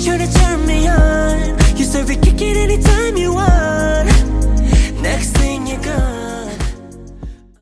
sure to turn me on. You serve it, kick it anytime you want. Next thing you're gone.